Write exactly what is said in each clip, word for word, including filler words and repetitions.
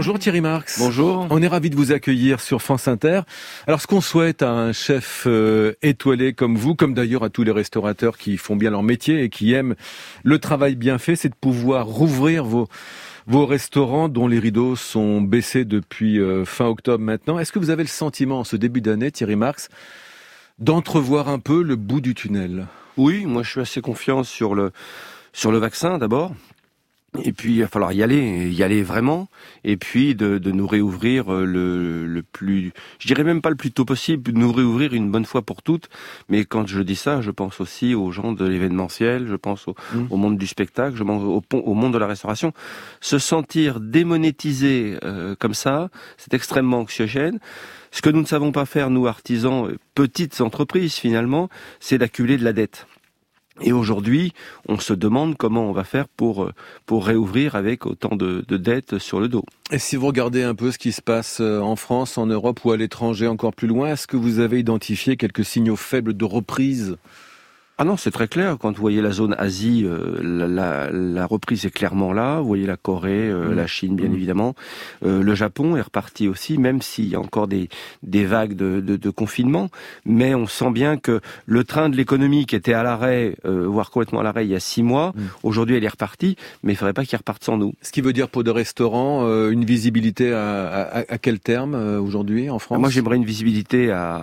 Bonjour Thierry Marx. Bonjour. On est ravis de vous accueillir sur France Inter. Alors ce qu'on souhaite à un chef euh, étoilé comme vous, comme d'ailleurs à tous les restaurateurs qui font bien leur métier et qui aiment le travail bien fait, c'est de pouvoir rouvrir vos, vos restaurants dont les rideaux sont baissés depuis euh, fin octobre maintenant. Est-ce que vous avez le sentiment en ce début d'année, Thierry Marx, d'entrevoir un peu le bout du tunnel ? Oui, moi je suis assez confiant sur le, sur le vaccin d'abord. Et puis, il va falloir y aller, y aller vraiment, et puis de, de nous réouvrir le, le plus, je dirais même pas le plus tôt possible, de nous réouvrir une bonne fois pour toutes. Mais quand je dis ça, je pense aussi aux gens de l'événementiel, je pense au, mmh. au monde du spectacle, je pense au, au monde de la restauration. Se sentir démonétisé euh, comme ça, c'est extrêmement anxiogène. Ce que nous ne savons pas faire, nous artisans, petites entreprises finalement, c'est d'accumuler de la dette. Et aujourd'hui, on se demande comment on va faire pour pour réouvrir avec autant de, de dettes sur le dos. Et si vous regardez un peu ce qui se passe en France, en Europe ou à l'étranger encore plus loin, est-ce que vous avez identifié quelques signaux faibles de reprise ? Ah non, c'est très clair. Quand vous voyez la zone Asie, euh, la, la, la reprise est clairement là. Vous voyez la Corée, euh, mmh. la Chine, bien mmh. évidemment. Euh, le Japon est reparti aussi, même s'il y a encore des, des vagues de, de, de confinement. Mais on sent bien que le train de l'économie qui était à l'arrêt, euh, voire complètement à l'arrêt il y a six mois, mmh. aujourd'hui elle est repartie, mais il ne faudrait pas qu'il reparte sans nous. Ce qui veut dire pour des restaurants, euh, une visibilité à, à, à quel terme euh, aujourd'hui en France ? Moi j'aimerais une visibilité à,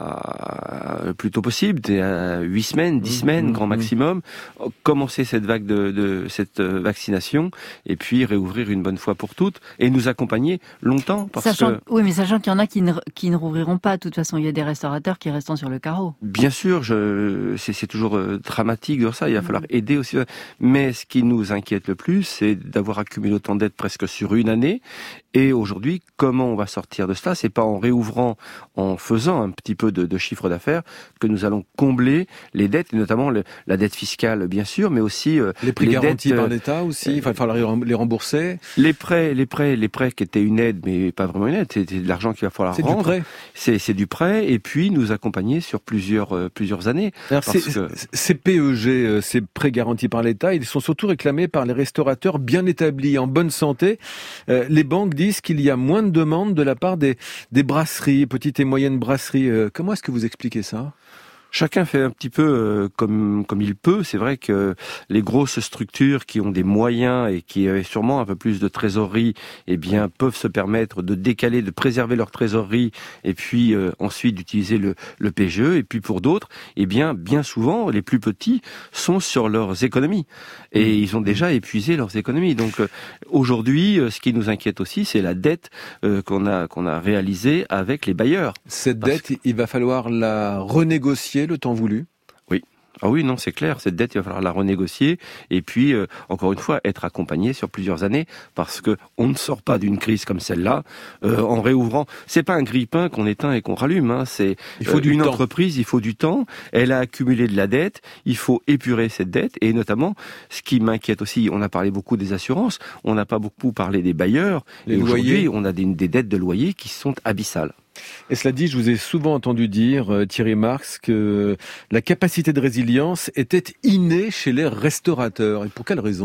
à le plus tôt possible, à huit semaines, dix mmh. semaines, grand maximum, commencer cette vague de, de cette vaccination et puis réouvrir une bonne fois pour toutes et nous accompagner longtemps. Parce sachant, que, oui, mais sachant qu'il y en a qui ne, qui ne rouvriront pas. De toute façon, il y a des restaurateurs qui resteront sur le carreau. Bien sûr, je, c'est, c'est toujours dramatique de ça. Il va falloir aider aussi. Mais ce qui nous inquiète le plus, c'est d'avoir accumulé autant de dettes presque sur une année. Et aujourd'hui, comment on va sortir de cela ? C'est pas en réouvrant, en faisant un petit peu de, de chiffre d'affaires que nous allons combler les dettes, et notamment le, la dette fiscale, bien sûr, mais aussi euh, les prêts les garantis dettes, par l'État aussi. Il va falloir les rembourser. Les prêts, les prêts, les prêts qui étaient une aide, mais pas vraiment une aide. C'était de l'argent qu'il va falloir c'est rendre. Du prêt. C'est, c'est du prêt, et puis nous accompagner sur plusieurs euh, plusieurs années. Alors, parce c'est, que... ces P E G, ces prêts garantis par l'État, ils sont surtout réclamés par les restaurateurs bien établis, en bonne santé. Euh, les banques disent qu'il y a moins de demandes de la part des, des brasseries, petites et moyennes brasseries. Euh, comment est-ce que vous expliquez ça ? Chacun fait un petit peu euh, comme comme il peut. C'est vrai que les grosses structures qui ont des moyens et qui avaient sûrement un peu plus de trésorerie, eh bien, peuvent se permettre de décaler, de préserver leur trésorerie et puis euh, ensuite d'utiliser le, le P G E. Et puis pour d'autres, eh bien, bien souvent, les plus petits sont sur leurs économies et ils ont déjà épuisé leurs économies. Donc euh, aujourd'hui, euh, ce qui nous inquiète aussi, c'est la dette euh, qu'on a qu'on a réalisée avec les bailleurs. Cette Parce dette, que... il va falloir la renégocier le temps voulu. Oui. Ah oui, non, c'est clair. Cette dette, il va falloir la renégocier et puis, euh, encore une fois, être accompagné sur plusieurs années parce que on ne sort pas d'une crise comme celle-là euh, en réouvrant. C'est pas un grille-pain qu'on éteint et qu'on rallume. Hein. C'est il faut euh, du une temps. entreprise. Il faut du temps. Elle a accumulé de la dette. Il faut épurer cette dette et notamment, ce qui m'inquiète aussi, on a parlé beaucoup des assurances. On n'a pas beaucoup parlé des bailleurs. Les et loyers. Aujourd'hui, on a des, des dettes de loyer qui sont abyssales. Et cela dit, je vous ai souvent entendu dire, euh, Thierry Marx, que la capacité de résilience était innée chez les restaurateurs. Et pour quelle raison ?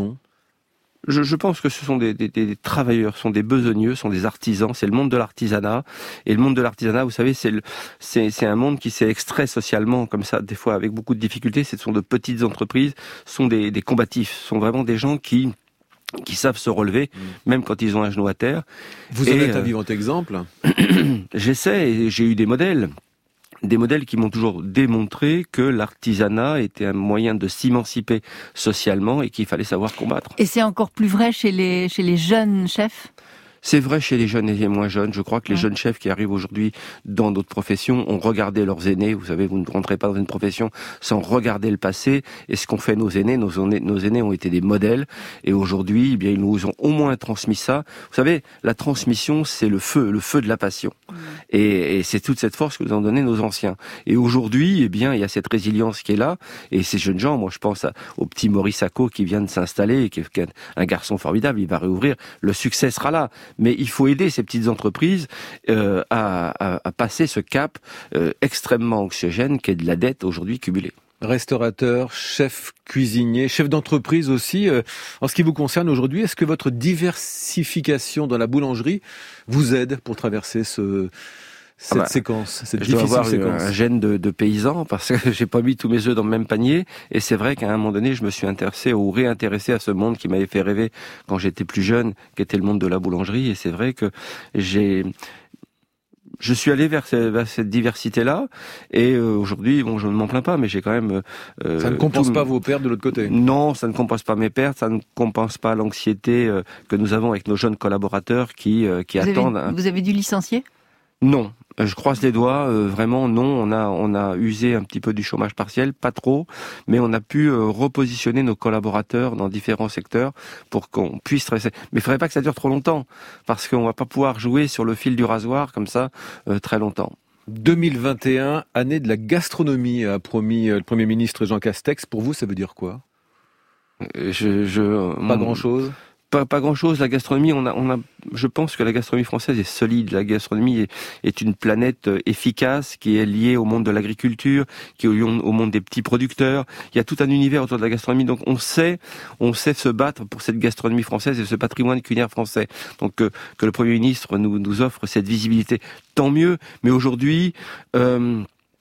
Je, je pense que ce sont des, des, des travailleurs, ce sont des besogneux, ce sont des artisans. C'est le monde de l'artisanat. Et le monde de l'artisanat, vous savez, c'est, le, c'est, c'est un monde qui s'est extrait socialement, comme ça, des fois avec beaucoup de difficultés. Ce sont de petites entreprises, ce sont des, des combatifs, ce sont vraiment des gens qui... qui savent se relever, mmh. même quand ils ont un genou à terre. Vous en êtes un vivant exemple. J'essaie, et j'ai eu des modèles, des modèles qui m'ont toujours démontré que l'artisanat était un moyen de s'émanciper socialement et qu'il fallait savoir combattre. Et c'est encore plus vrai chez les, chez les jeunes chefs ? C'est vrai chez les jeunes et les moins jeunes. Je crois que les ouais. jeunes chefs qui arrivent aujourd'hui dans d'autres professions ont regardé leurs aînés. Vous savez, vous ne rentrez pas dans une profession sans regarder le passé. Et ce qu'ont fait nos aînés, nos, nos aînés ont été des modèles. Et aujourd'hui, eh bien, ils nous ont au moins transmis ça. Vous savez, la transmission, c'est le feu, le feu de la passion. Ouais. Et, et c'est toute cette force que nous ont donné nos anciens. Et aujourd'hui, eh bien, il y a cette résilience qui est là. Et ces jeunes gens, moi, je pense à, au petit Maurice Sacco qui vient de s'installer, et qui est un garçon formidable. Il va réouvrir. Le succès sera là. Mais il faut aider ces petites entreprises euh, à, à, à passer ce cap euh, extrêmement anxiogène qu'est de la dette aujourd'hui cumulée. Restaurateur, chef cuisinier, chef d'entreprise aussi. En ce qui vous concerne aujourd'hui, est-ce que votre diversification dans la boulangerie vous aide pour traverser ce, cette ah bah, séquence, cette je difficile dois avoir séquence? Un gène de, de paysan parce que j'ai pas mis tous mes œufs dans le même panier. Et c'est vrai qu'à un moment donné, je me suis intéressé ou réintéressé à ce monde qui m'avait fait rêver quand j'étais plus jeune, qui était le monde de la boulangerie. Et c'est vrai que j'ai... Je suis allé vers cette, vers cette diversité-là, et euh, aujourd'hui, bon, je ne m'en plains pas, mais j'ai quand même... Euh, ça ne compense tout... pas vos pertes de l'autre côté? Non, ça ne compense pas mes pertes, ça ne compense pas l'anxiété euh, que nous avons avec nos jeunes collaborateurs qui, euh, qui vous attendent... Avez, un... Vous avez dû licencier? Non, je croise les doigts, euh, vraiment non, on a on a usé un petit peu du chômage partiel, pas trop, mais on a pu euh, repositionner nos collaborateurs dans différents secteurs pour qu'on puisse rester. Mais il faudrait pas que ça dure trop longtemps, parce qu'on va pas pouvoir jouer sur le fil du rasoir comme ça euh, très longtemps. deux mille vingt et un, année de la gastronomie, a promis le Premier ministre Jean Castex. Pour vous, ça veut dire quoi? je, je, Pas grand-chose. Pas, pas grand-chose. La gastronomie, on a, on a, je pense que la gastronomie française est solide. La gastronomie est, est une planète efficace qui est liée au monde de l'agriculture, qui est liée au monde des petits producteurs. Il y a tout un univers autour de la gastronomie. Donc on sait, on sait se battre pour cette gastronomie française et ce patrimoine culinaire français. Donc que, que le Premier ministre nous, nous offre cette visibilité, tant mieux. Mais aujourd'hui, euh,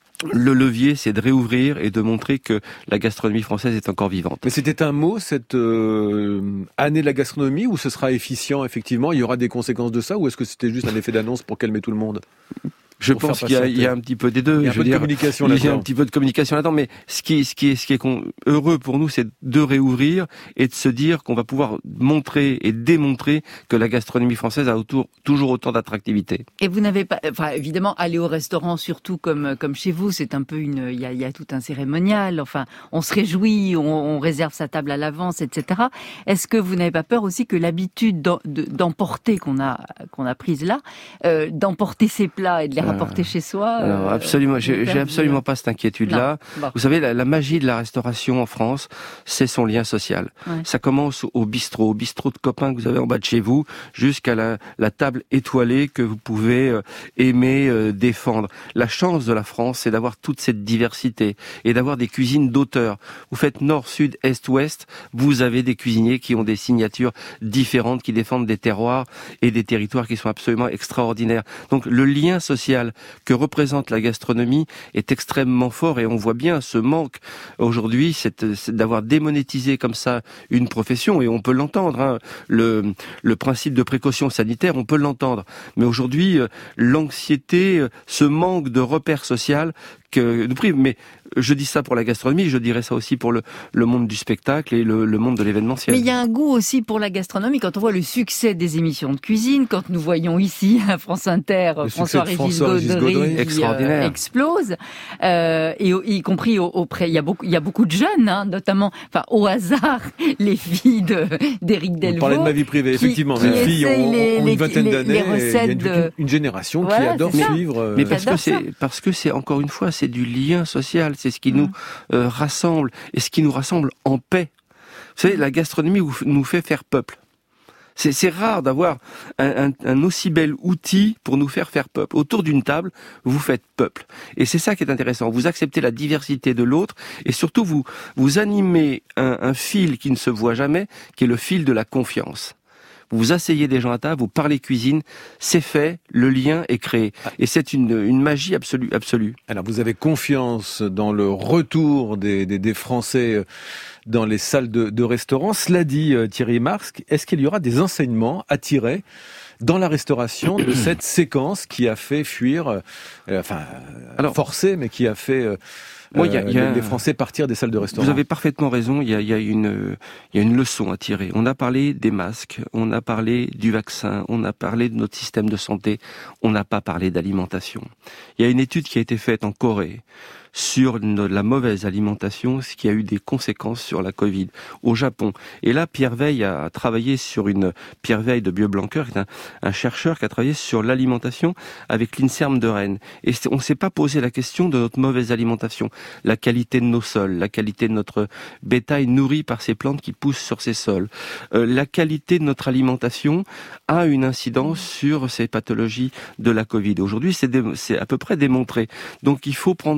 le levier, c'est de réouvrir et de montrer que la gastronomie française est encore vivante. Mais c'était un mot, cette euh, année de la gastronomie, où ce sera efficient, effectivement? Il y aura des conséquences de ça, ou est-ce que c'était juste un effet d'annonce pour calmer tout le monde? Je pense qu'il y a, il y a un petit peu des deux. Il y a un je peu de dire, communication là-dedans. là-dedans. Il y a un petit peu de communication là-dedans, mais ce qui, ce qui est, ce qui est heureux pour nous, c'est de réouvrir et de se dire qu'on va pouvoir montrer et démontrer que la gastronomie française a autour, toujours autant d'attractivité. Et vous n'avez pas, enfin, évidemment, aller au restaurant, surtout comme, comme chez vous, c'est un peu une, il y a, il y a tout un cérémonial. Enfin, on se réjouit, on, on réserve sa table à l'avance, et cetera. Est-ce que vous n'avez pas peur aussi que l'habitude d'em, d'emporter qu'on a, qu'on a prise là, euh, d'emporter ses plats et de les rapporter euh... chez soi? Non, absolument. J'ai, j'ai absolument pas cette inquiétude-là. Bon. Vous savez, la, la magie de la restauration en France, c'est son lien social. Ouais. Ça commence au bistrot, au bistrot de copains que vous avez en bas de chez vous, jusqu'à la, la table étoilée que vous pouvez euh, aimer, euh, défendre. La chance de la France, c'est d'avoir toute cette diversité et d'avoir des cuisines d'auteur. Vous faites nord, sud, est, ouest, vous avez des cuisiniers qui ont des signatures différentes, qui défendent des terroirs et des territoires qui sont absolument extraordinaires. Donc le lien social que représente la gastronomie est extrêmement fort, et on voit bien ce manque aujourd'hui, c'est, c'est d'avoir démonétisé comme ça une profession, et on peut l'entendre, hein, le, le principe de précaution sanitaire, on peut l'entendre, mais aujourd'hui l'anxiété, ce manque de repères social que nous prive. Mais je dis ça pour la gastronomie, je dirais ça aussi pour le, le monde du spectacle et le, le monde de l'événementiel. Mais il y a un goût aussi pour la gastronomie quand on voit le succès des émissions de cuisine, quand nous voyons ici à France Inter le François-Régis Gaudry qui euh, explose, euh, et y compris auprès, il y a beaucoup, il y a beaucoup de jeunes, hein, notamment, enfin au hasard, les filles de, d'Éric Delvaux. On parlait de ma vie privée, qui, effectivement, qui mes filles ont, les, ont une vingtaine les, d'années, les recettes et il y a une, une génération voilà, qui adore suivre. Euh... Mais parce que c'est, parce que c'est encore une fois, c'est du lien social, c'est ce qui mmh. nous euh, rassemble, et ce qui nous rassemble en paix. Vous savez, la gastronomie nous fait faire peuple. C'est, c'est rare d'avoir un, un, un aussi bel outil pour nous faire faire peuple. Autour d'une table, vous faites peuple. Et c'est ça qui est intéressant. Vous acceptez la diversité de l'autre, et surtout vous, vous animez un, un fil qui ne se voit jamais, qui est le fil de la confiance. Vous asseyez des gens à table, vous parlez cuisine, c'est fait, le lien est créé. Et c'est une, une magie absolue, absolue. Alors vous avez confiance dans le retour des, des, des Français dans les salles de, de restaurants. Cela dit, Thierry Marx, est-ce qu'il y aura des enseignements à tirer dans la restauration de cette séquence qui a fait fuir, euh, enfin, Alors, forcé, mais qui a fait... Euh, Moi, il y a, y a les Français partir des salles de restaurant. Vous avez parfaitement raison. Il y a, il y a une, il y a une leçon à tirer. On a parlé des masques, on a parlé du vaccin, on a parlé de notre système de santé. On n'a pas parlé d'alimentation. Il y a une étude qui a été faite en Corée sur la mauvaise alimentation, ce qui a eu des conséquences sur la Covid au Japon. Et là, Pierre Veille a travaillé sur une Pierre Veille de Bieu-Blanquer, qui est un, un chercheur qui a travaillé sur l'alimentation avec l'INSERM de Rennes. Et on ne s'est pas posé la question de notre mauvaise alimentation, la qualité de nos sols, la qualité de notre bétail nourri par ces plantes qui poussent sur ces sols. Euh, la qualité de notre alimentation a une incidence sur ces pathologies de la Covid. Aujourd'hui, c'est, dé, c'est à peu près démontré. Donc, il faut prendre acte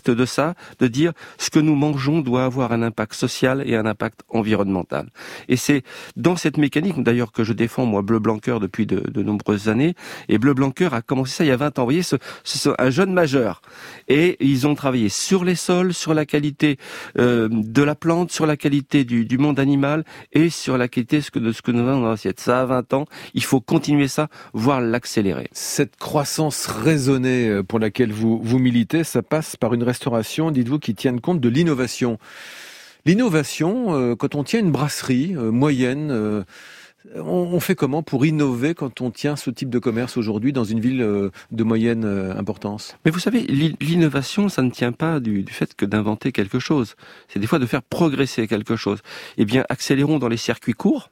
juste de ça, de dire ce que nous mangeons doit avoir un impact social et un impact environnemental. Et c'est dans cette mécanique, d'ailleurs, que je défends, moi, Bleu Blanc Cœur depuis de, de nombreuses années. Et Bleu Blanc Cœur a commencé ça il y a vingt ans. Vous voyez, ce, ce, un jeune majeur. Et ils ont travaillé sur les sols, sur la qualité euh, de la plante, sur la qualité du, du monde animal et sur la qualité de ce que, de ce que nous avons dans l'assiette. Ça a vingt ans. Il faut continuer ça, voire l'accélérer. Cette croissance raisonnée pour laquelle vous, vous militez, ça passe par une restauration, dites-vous, qui tienne compte de l'innovation. L'innovation, euh, quand on tient une brasserie euh, moyenne, euh, on, on fait comment pour innover quand on tient ce type de commerce aujourd'hui dans une ville euh, de moyenne euh, importance ? Mais vous savez, l'innovation, ça ne tient pas du, du fait que d'inventer quelque chose. C'est des fois de faire progresser quelque chose. Eh bien, accélérons dans les circuits courts.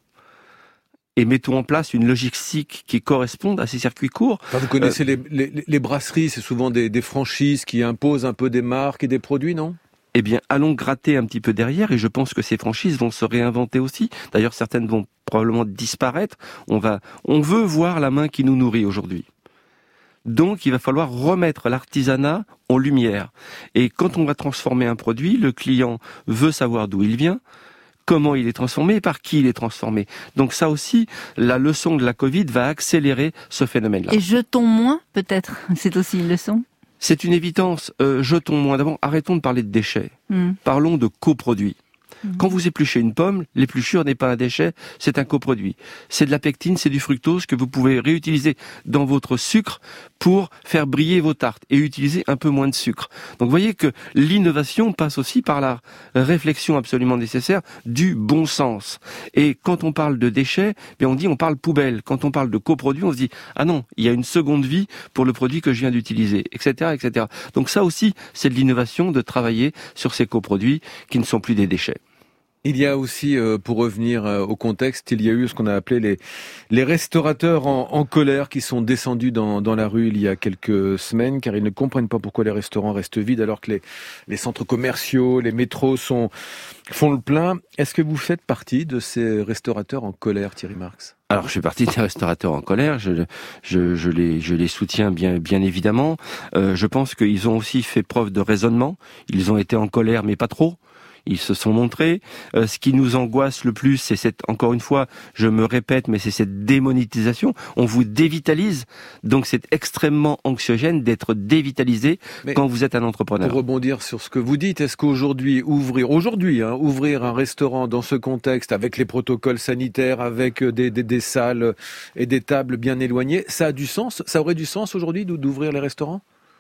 Et mettons en place une logistique qui corresponde à ces circuits courts. Enfin, vous connaissez euh, les, les, les brasseries, c'est souvent des, des franchises qui imposent un peu des marques et des produits, non ? Eh bien, allons gratter un petit peu derrière, et je pense que ces franchises vont se réinventer aussi. D'ailleurs, certaines vont probablement disparaître. On va, on veut voir la main qui nous nourrit aujourd'hui. Donc, il va falloir remettre l'artisanat en lumière. Et quand on va transformer un produit, le client veut savoir d'où il vient, comment il est transformé et par qui il est transformé. Donc ça aussi, la leçon de la Covid va accélérer ce phénomène-là. Et jetons moins, peut-être, c'est aussi une leçon ? C'est une évidence. Euh, jetons moins. D'abord, arrêtons de parler de déchets. Mm. Parlons de coproduits. Quand vous épluchez une pomme, l'épluchure n'est pas un déchet, c'est un coproduit. C'est de la pectine, c'est du fructose que vous pouvez réutiliser dans votre sucre pour faire briller vos tartes et utiliser un peu moins de sucre. Donc vous voyez que l'innovation passe aussi par la réflexion absolument nécessaire du bon sens. Et quand on parle de déchets, bien on dit on parle poubelle. Quand on parle de coproduit, on se dit ah non, il y a une seconde vie pour le produit que je viens d'utiliser, et cetera, et cetera. Donc ça aussi, c'est de l'innovation de travailler sur ces coproduits qui ne sont plus des déchets. Il y a aussi, euh, pour revenir euh, au contexte, il y a eu ce qu'on a appelé les, les restaurateurs en, en colère qui sont descendus dans, dans la rue il y a quelques semaines car ils ne comprennent pas pourquoi les restaurants restent vides alors que les, les centres commerciaux, les métros sont, font le plein. Est-ce que vous faites partie de ces restaurateurs en colère, Thierry Marx ? Alors, je fais partie des restaurateurs en colère. Je, je, je les, je les soutiens bien, bien évidemment. Euh, je pense qu'ils ont aussi fait preuve de raisonnement. Ils ont été en colère, mais pas trop. Ils se sont montrés. Euh, ce qui nous angoisse le plus, c'est cette, encore une fois, je me répète, mais c'est cette démonétisation. On vous dévitalise, donc c'est extrêmement anxiogène d'être dévitalisé mais quand vous êtes un entrepreneur. Pour rebondir sur ce que vous dites, est-ce qu'aujourd'hui, ouvrir, aujourd'hui, hein, ouvrir un restaurant dans ce contexte, avec les protocoles sanitaires, avec des, des, des salles et des tables bien éloignées, ça a du sens? Ça aurait du sens aujourd'hui d'ouvrir les restaurants?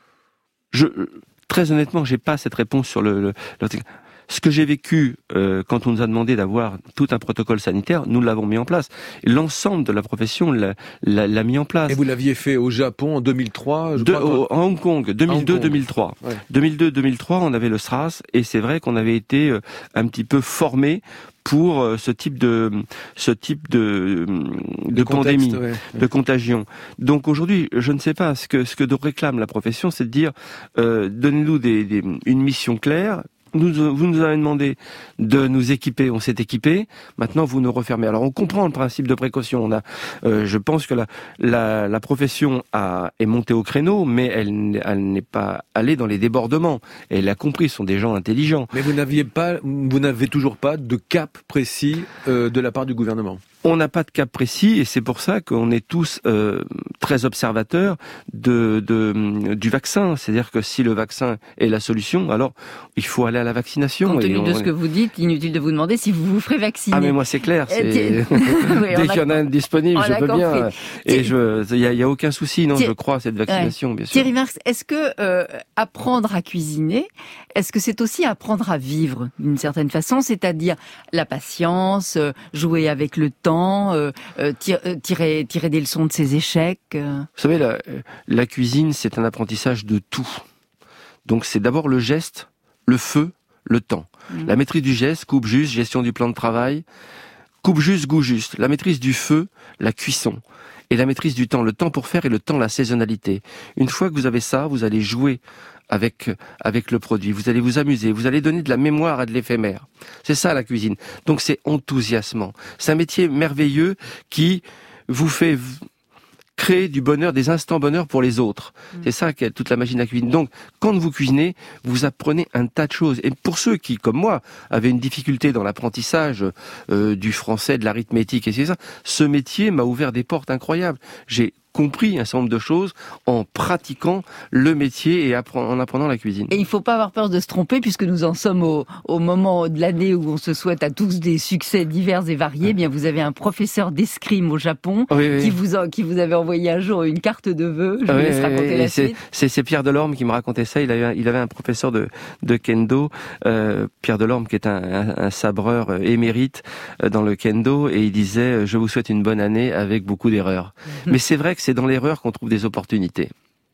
Je, très honnêtement, j'ai pas cette réponse sur le, le, le... Ce que j'ai vécu euh, quand on nous a demandé d'avoir tout un protocole sanitaire, nous l'avons mis en place. L'ensemble de la profession l'a, l'a, l'a mis en place. Et vous l'aviez fait au Japon en deux mille trois, je de, crois. Au, en Hong Kong, deux mille deux deux mille trois. Ouais. deux mille deux deux mille trois, on avait le SRAS et c'est vrai qu'on avait été euh, un petit peu formés pour euh, ce type de ce type de de, de pandémie, contexte, ouais. de contagion. Donc aujourd'hui, je ne sais pas ce que ce que réclame la profession, c'est de dire euh, donnez-nous des, des une mission claire. Nous, vous nous avez demandé de nous équiper, on s'est équipé. Maintenant, vous nous refermez. Alors, on comprend le principe de précaution. On a, euh, je pense que la, la, la profession a, est montée au créneau, mais elle, elle n'est pas allée dans les débordements. Elle a compris, ce sont des gens intelligents. Mais vous n'aviez pas, vous n'avez toujours pas de cap précis euh, de la part du gouvernement. On n'a pas de cap précis et c'est pour ça qu'on est tous euh, très observateurs de, de du vaccin. C'est-à-dire que si le vaccin est la solution, alors il faut aller à la vaccination. Compte tenu et on... de ce que vous dites, inutile de vous demander si vous vous ferez vacciner. Ah mais moi c'est clair. C'est... oui, dès qu'il y en a un disponible, on je peux compris. bien. Et je, il y a, y a aucun souci, non, Thierry... je crois à cette vaccination, ouais. bien sûr. Thierry Marx, est-ce que euh, apprendre à cuisiner, est-ce que c'est aussi apprendre à vivre d'une certaine façon, c'est-à-dire la patience, euh, jouer avec le temps. Euh, euh, tirer, tirer des leçons de ses échecs. Euh. Vous savez, la, la cuisine, c'est un apprentissage de tout. Donc c'est d'abord le geste, le feu, le temps. Mmh. La maîtrise du geste, coupe juste, gestion du plan de travail, coupe juste, goût juste. La maîtrise du feu, la cuisson. Et la maîtrise du temps, le temps pour faire et le temps, la saisonnalité. Une fois que vous avez ça, vous allez jouer avec avec le produit, vous allez vous amuser, vous allez donner de la mémoire à de l'éphémère. C'est ça la cuisine. Donc c'est enthousiasmant. C'est un métier merveilleux qui vous fait créer du bonheur, des instants bonheur pour les autres. Mmh. C'est ça qui est toute la magie de la cuisine. Donc, quand vous cuisinez, vous apprenez un tas de choses. Et pour ceux qui, comme moi, avaient une difficulté dans l'apprentissage euh, du français, de l'arithmétique et c'est ça, ce métier m'a ouvert des portes incroyables. J'ai compris un certain nombre de choses en pratiquant le métier et en apprenant la cuisine. Et il ne faut pas avoir peur de se tromper puisque nous en sommes au, au moment de l'année où on se souhaite à tous des succès divers et variés. Eh bien, vous avez un professeur d'escrime au Japon oui, oui. qui vous a, qui vous avait envoyé un jour une carte de vœux. Je oui, vous laisse raconter oui, la c'est, suite. C'est, c'est Pierre Delorme qui me racontait ça. Il avait, il avait un professeur de, de kendo, euh, Pierre Delorme, qui est un, un, un sabreur émérite dans le kendo, et il disait: je vous souhaite une bonne année avec beaucoup d'erreurs. Mais c'est vrai que c'est dans l'erreur qu'on trouve des opportunités.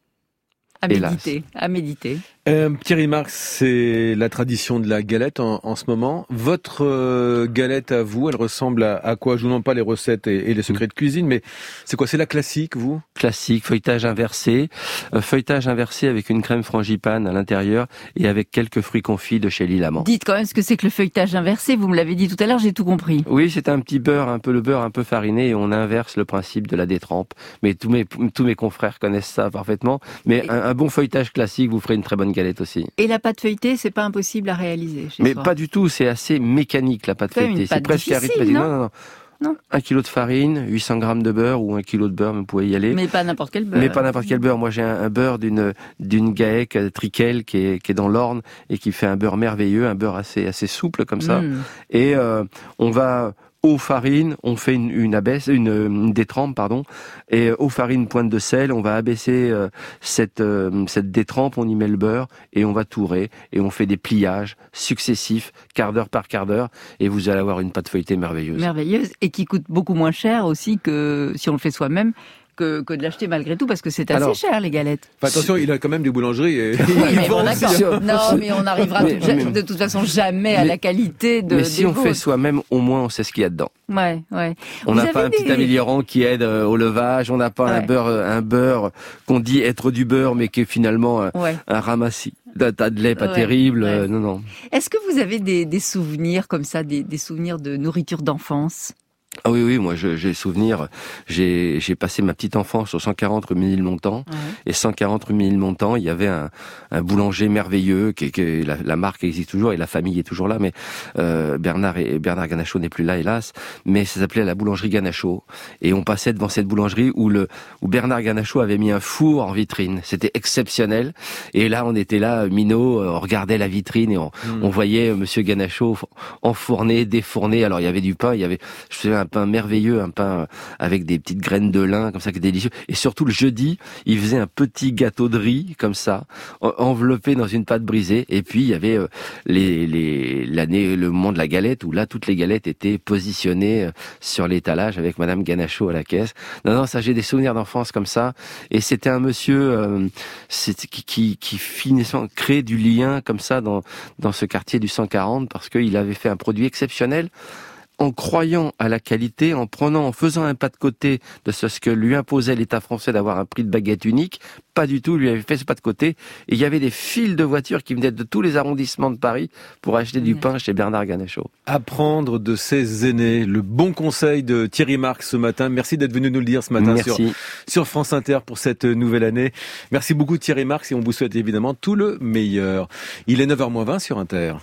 À méditer, Hélas. à méditer. Euh, Thierry Marx, c'est la tradition de la galette en, en ce moment. Votre euh, galette à vous, elle ressemble à, à quoi? Je vous demande pas les recettes et, et les secrets de cuisine, mais c'est quoi? C'est la classique, vous? Classique, feuilletage inversé, euh, feuilletage inversé avec une crème frangipane à l'intérieur et avec quelques fruits confits de chez Lillamant. Dites quand même ce que c'est que le feuilletage inversé. Vous me l'avez dit tout à l'heure, j'ai tout compris. Oui, c'est un petit beurre, un peu le beurre un peu fariné, et on inverse le principe de la détrempe. Mais tous mes tous mes confrères connaissent ça parfaitement. Mais et... un, un bon feuilletage classique vous ferait une très bonne galette aussi. Et la pâte feuilletée, c'est pas impossible à réaliser chez Mais soi. pas du tout, c'est assez mécanique la pâte c'est feuilletée. C'est presque arithmétique. Non, non, non. Non. Un kilo de farine, huit cents grammes de beurre ou un kilo de beurre, vous pouvez y aller. Mais pas n'importe quel beurre. Mais pas n'importe quel beurre. Moi, j'ai un, un beurre d'une d'une GAEC Trickel qui est qui est dans l'Orne et qui fait un beurre merveilleux, un beurre assez assez souple comme ça. Mmh. Et euh, on va eau, farine, on fait une, une abaisse, une, une détrempe, pardon, et eau, farine, pointe de sel, on va abaisser euh, cette euh, cette détrempe, on y met le beurre et on va tourer et on fait des pliages successifs, quart d'heure par quart d'heure, et vous allez avoir une pâte feuilletée merveilleuse. Merveilleuse et qui coûte beaucoup moins cher aussi que si on le fait soi-même. Que, que de l'acheter malgré tout, parce que c'est assez Alors, cher, les galettes. Enfin, attention, il a quand même des boulangeries. Et oui, mais bon, d'accord. Non, mais on n'arrivera mais, tout, mais, de toute façon jamais mais, à la qualité de. Mais si on vôtres. fait soi-même, au moins on sait ce qu'il y a dedans. Ouais, ouais. On n'a pas un des... petit améliorant qui aide euh, au levage. On n'a pas ouais. un beurre, un beurre qu'on dit être du beurre, mais qui est finalement un, ouais. un ramassis. Un tas de lait pas ouais, terrible, ouais. Euh, non, non. Est-ce que vous avez des, des souvenirs comme ça, des, des souvenirs de nourriture d'enfance? Ah oui, oui, moi je, j'ai souvenir, j'ai, j'ai passé ma petite enfance au cent quarante rue Ménilmontant, ouais. et cent quarante rue Ménilmontant, il y avait un, un boulanger merveilleux, qui, qui la, la marque existe toujours et la famille est toujours là, mais euh, Bernard et Bernard Ganachot n'est plus là, hélas, mais ça s'appelait la boulangerie Ganachot, et on passait devant cette boulangerie où le où Bernard Ganachot avait mis un four en vitrine, c'était exceptionnel, et là on était là, minot, on regardait la vitrine et on, mmh. on voyait Monsieur Ganachot enfourner, défourner, alors il y avait du pain, il y avait, je sais, un pain merveilleux, un pain avec des petites graines de lin, comme ça, qui est délicieux. Et surtout, le jeudi, il faisait un petit gâteau de riz, comme ça, enveloppé dans une pâte brisée. Et puis, il y avait euh, les, les, l'année, le moment de la galette, où là, toutes les galettes étaient positionnées sur l'étalage avec Madame Ganachot à la caisse. Non, non, ça, j'ai des souvenirs d'enfance comme ça. Et c'était un monsieur euh, c'est, qui, qui, qui finissant créait du lien comme ça dans, dans ce quartier du cent quarante, parce qu'il avait fait un produit exceptionnel, en croyant à la qualité, en prenant, en faisant un pas de côté de ce que lui imposait l'État français d'avoir un prix de baguette unique. Pas du tout, lui avait fait ce pas de côté. Et il y avait des files de voitures qui venaient de tous les arrondissements de Paris pour acheter du pain chez Bernard Ganachot. Apprendre de ses aînés. Le bon conseil de Thierry Marx ce matin. Merci d'être venu nous le dire ce matin sur, sur France Inter pour cette nouvelle année. Merci beaucoup Thierry Marx et on vous souhaite évidemment tout le meilleur. Il est neuf heures moins vingt sur Inter.